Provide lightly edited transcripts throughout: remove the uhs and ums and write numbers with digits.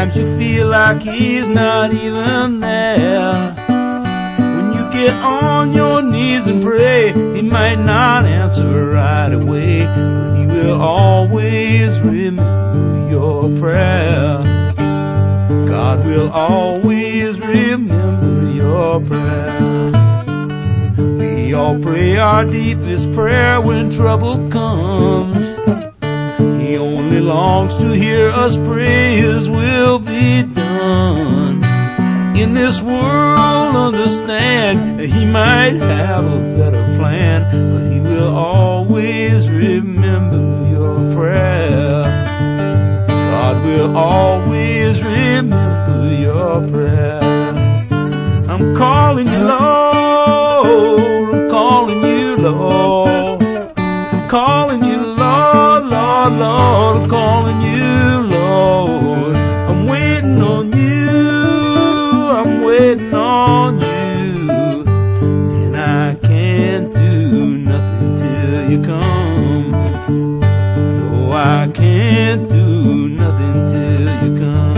times you feel like He's not even there. When you get on your knees and pray, He might not answer right away, but He will always remember your prayer. God will always remember your prayer. We all pray our deepest prayer when trouble comes. He only longs to hear us pray His will be done. In this world, understand that He might have a better plan, but He will always remember your prayer. God will always remember your prayer. I'm calling you, Lord. I'm calling you, Lord. I'm calling you, Lord, Lord, Lord. I'm calling you, Lord. I'm waiting on you. I'm waiting on you. And I can't do nothing till you come. No, I can't do nothing till you come.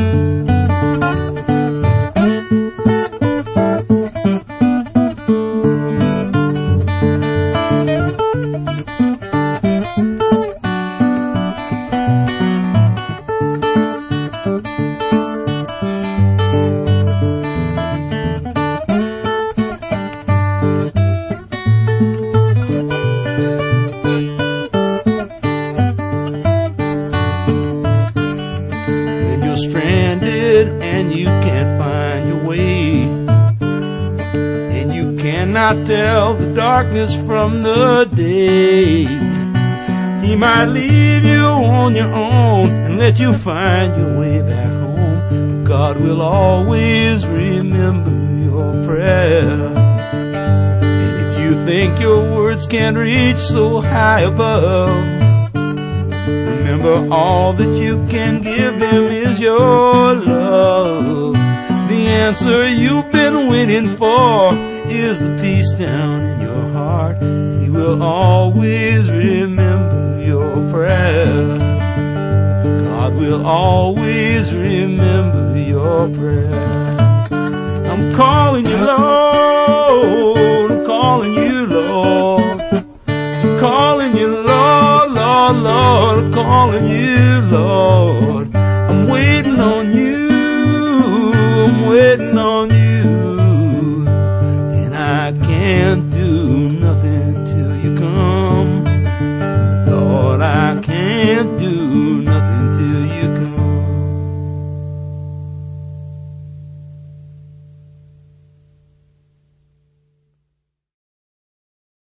Tell the darkness from the day. He might leave you on your own and let you find your way back home. God will always remember your prayer. And if you think your words can't reach so high above, remember all that you can give Him is your love. The answer you've been waiting for is the peace down in your heart. He will always remember your prayer. God will always remember your prayer. I'm calling you, Lord. I'm calling you, Lord. I'm calling you, Lord, Lord, Lord. I'm calling you, Lord. I'm waiting on you. I'm waiting on you. I can't do nothing